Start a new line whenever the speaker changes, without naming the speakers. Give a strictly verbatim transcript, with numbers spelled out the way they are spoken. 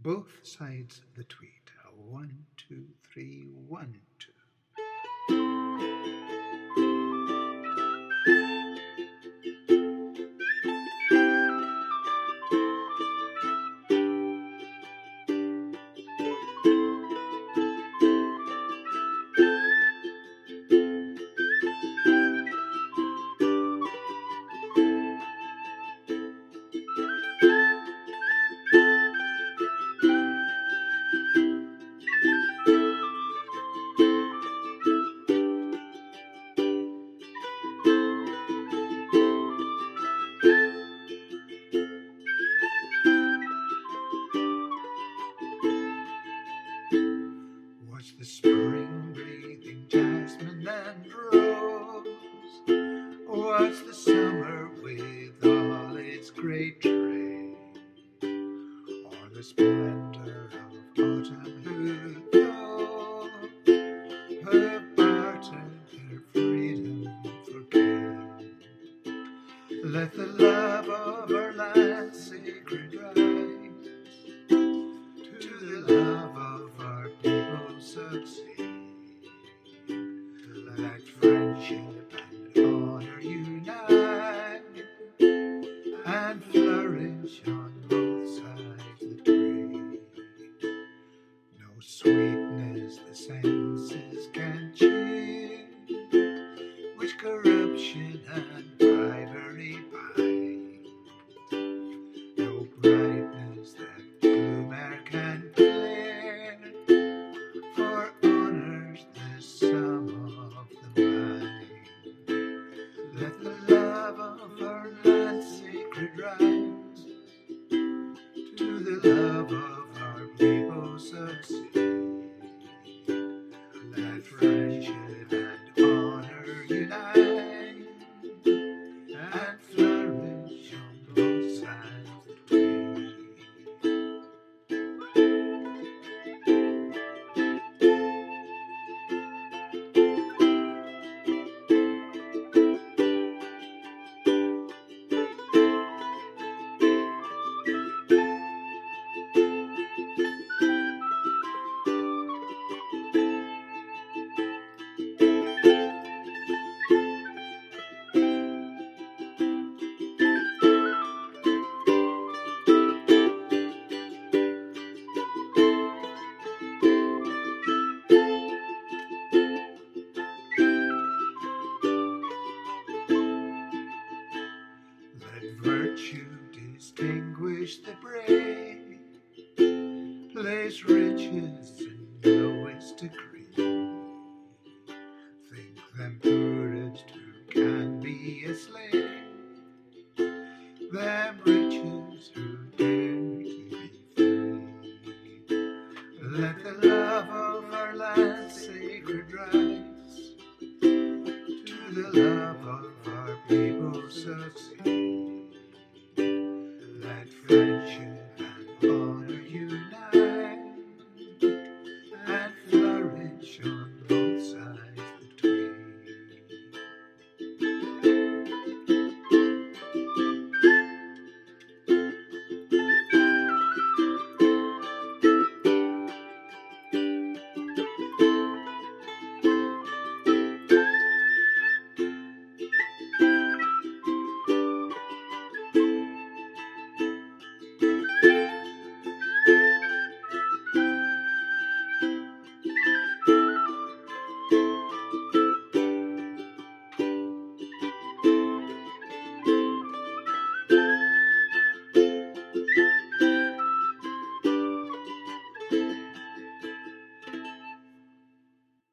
both sides of the tweet. One, two, three, one, two. Watch the spring breathing jasmine and rose. Watch the summer with all its great train, or the splendor of autumn who goes, her barter, her freedom for gain. Let the love of our land sacred rise, to the love of our people succeed. Let friendship and honor unite, and flourish on both sides of the tree. No sweetness the senses can cheer, which corruption and bribery bind. No brightness that gloom e'er can clear, for honor's the sum of the mind. Let the love of our land sacred rise, to the love of our people succeed. Let friendship and honor unite, and flourish on both sides of the tree. Let virtue distinguish the brave, place riches in lowest degree. Think them poorest who can be a slave, them riches who dare to be free. Let the